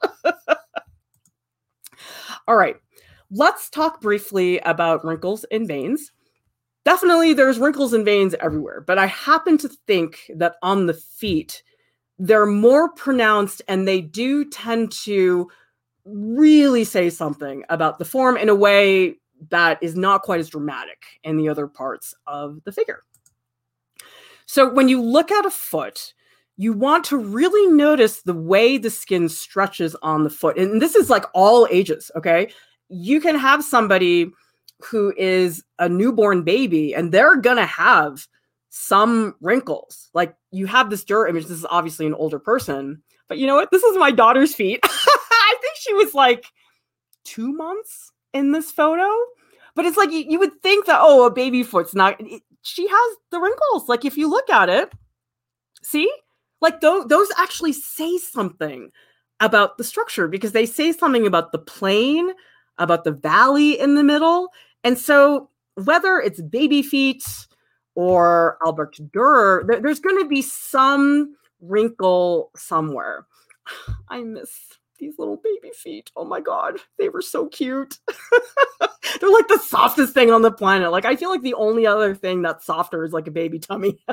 All right. Let's talk briefly about wrinkles and veins. Definitely, there's wrinkles and veins everywhere, but I happen to think that on the feet, they're more pronounced and they do tend to really say something about the form in a way that is not quite as dramatic in the other parts of the figure. So when you look at a foot, you want to really notice the way the skin stretches on the foot. And this is like all ages, okay? You can have somebody who is a newborn baby and they're going to have some wrinkles. Like you have this Durer image. This is obviously an older person, but you know what? This is my daughter's feet. I think she was like 2 months in this photo, but it's like, you would think that, oh, a baby foot's not, she has the wrinkles. Like if you look at it, see, like those actually say something about the structure because they say something about the plane, about the valley in the middle. And so whether it's baby feet or Albrecht Dürer, there's going to be some wrinkle somewhere. I miss these little baby feet. Oh my God, they were so cute. They're like the softest thing on the planet. Like I feel like the only other thing that's softer is like a baby tummy.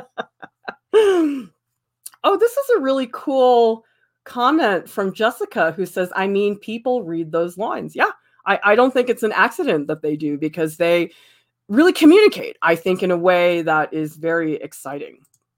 Oh, this is a really cool comment from Jessica who says, I mean, people read those lines. Yeah, I don't think it's an accident that they do because they really communicate, I think, in a way that is very exciting.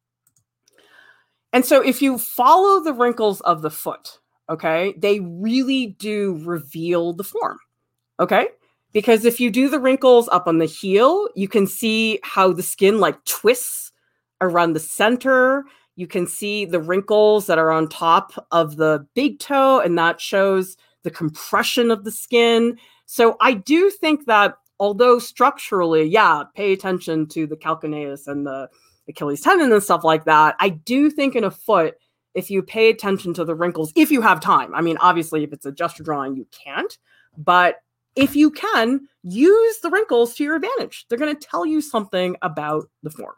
And so if you follow the wrinkles of the foot, okay, they really do reveal the form, okay? Because if you do the wrinkles up on the heel, you can see how the skin like twists around the center. You can see the wrinkles that are on top of the big toe, and that shows the compression of the skin. So I do think that although structurally, yeah, pay attention to the calcaneus and the Achilles tendon and stuff like that, I do think in a foot, if you pay attention to the wrinkles, if you have time, I mean, obviously, if it's a gesture drawing, you can't, but if you can, use the wrinkles to your advantage. They're going to tell you something about the form.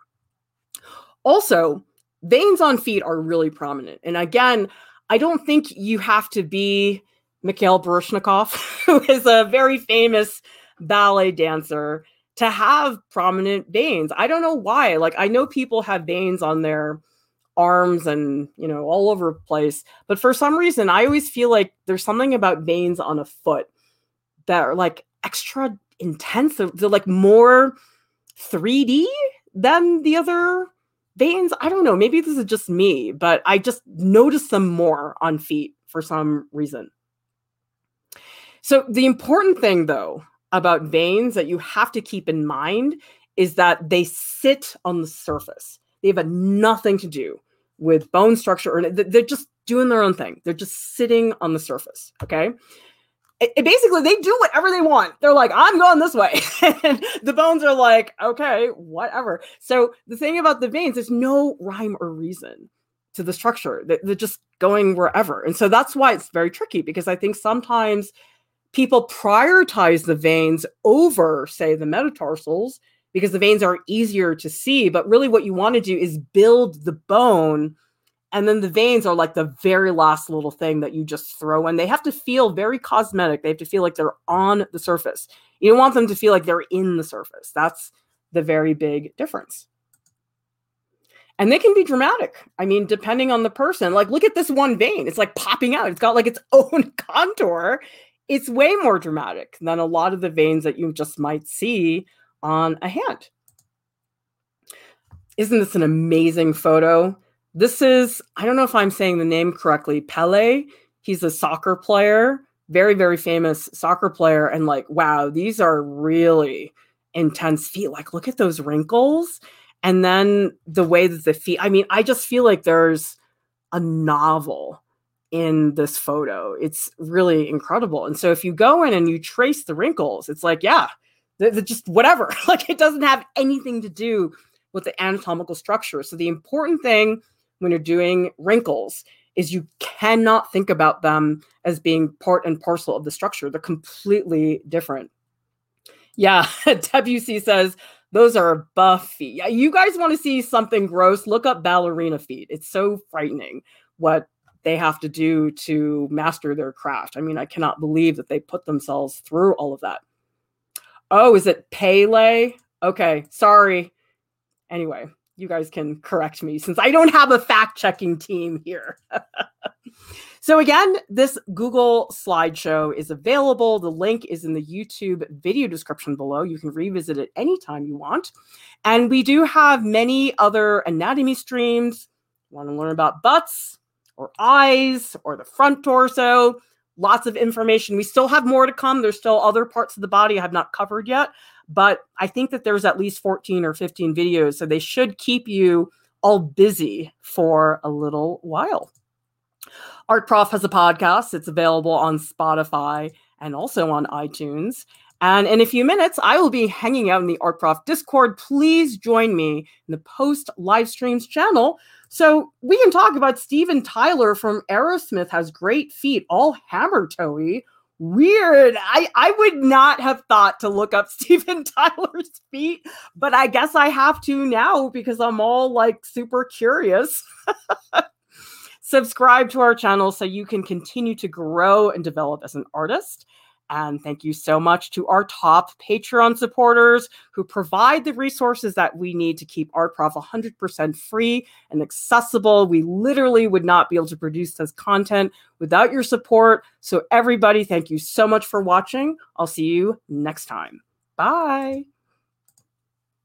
Also, veins on feet are really prominent. And again, I don't think you have to be Mikhail Baryshnikov, who is a very famous ballet dancer, to have prominent veins. I don't know why. Like, I know people have veins on their arms and, you know, all over the place. But for some reason, I always feel like there's something about veins on a foot that are like extra intense. They're like more 3D than the other veins. I don't know. Maybe this is just me, but I just notice them more on feet for some reason. So the important thing, though, about veins that you have to keep in mind is that they sit on the surface. They have nothing to do with bone structure, or they're just doing their own thing. They're just sitting on the surface, okay? Basically, they do whatever they want. They're like, I'm going this way. And the bones are like, okay, whatever. So the thing about the veins, there's no rhyme or reason to the structure. They're just going wherever. And so that's why it's very tricky, because I think sometimes people prioritize the veins over, say, the metatarsals, because the veins are easier to see. But really what you want to do is build the bone, and then the veins are like the very last little thing that you just throw in. They have to feel very cosmetic. They have to feel like they're on the surface. You don't want them to feel like they're in the surface. That's the very big difference. And they can be dramatic. I mean, depending on the person. Like, look at this one vein. It's like popping out. It's got like its own contour. It's way more dramatic than a lot of the veins that you just might see on a hand. Isn't this an amazing photo? This is, I don't know if I'm saying the name correctly, Pele. He's a soccer player, very, very famous soccer player. And like, wow, these are really intense feet. Like, look at those wrinkles. And then the way that the feet, I mean, I just feel like there's a novel in this photo. It's really incredible. And so if you go in and you trace the wrinkles, it's like, yeah, they're just whatever. Like, it doesn't have anything to do with the anatomical structure. So the important thing when you're doing wrinkles is you cannot think about them as being part and parcel of the structure. They're completely different. Yeah, WC says, those are buff feet. Yeah, you guys want to see something gross? Look up ballerina feet. It's so frightening what they have to do to master their craft. I mean, I cannot believe that they put themselves through all of that. Oh, is it Pele? Okay, sorry. Anyway, you guys can correct me since I don't have a fact-checking team here. So again, this Google slideshow is available. The link is in the YouTube video description below. You can revisit it anytime you want. And we do have many other anatomy streams. Want to learn about butts or eyes or the front torso? Lots of information. We still have more to come. There's still other parts of the body I have not covered yet. But I think that there's at least 14 or 15 videos. So they should keep you all busy for a little while. Art Prof has a podcast. It's available on Spotify and also on iTunes. And in a few minutes, I will be hanging out in the Art Prof Discord. Please join me in the post live streams channel so we can talk about Steven Tyler from Aerosmith. Has great feet, all hammer toey. Weird. I would not have thought to look up Steven Tyler's feet, but I guess I have to now because I'm all like super curious. Subscribe to our channel so you can continue to grow and develop as an artist. And thank you so much to our top Patreon supporters who provide the resources that we need to keep Art Prof 100% free and accessible. We literally would not be able to produce this content without your support. So everybody, thank you so much for watching. I'll see you next time. Bye.